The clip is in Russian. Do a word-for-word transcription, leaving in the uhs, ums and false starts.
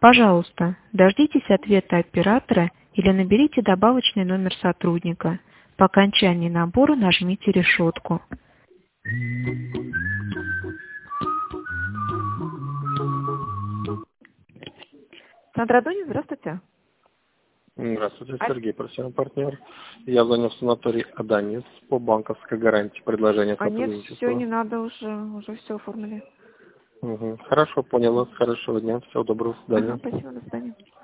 Пожалуйста, дождитесь ответа оператора или наберите добавочный номер сотрудника. По окончании набора нажмите решетку. Центр Адонис, здравствуйте. Здравствуйте, Сергей, профессиональный партнер. Я звоню в санаторий Адонис по банковской гарантии. Предложение А нет, сотрудничества. все, не надо уже, уже все оформили. Угу. Хорошо, поняла. Хорошего дня. Всего доброго. До свидания. Ага, спасибо, до свидания.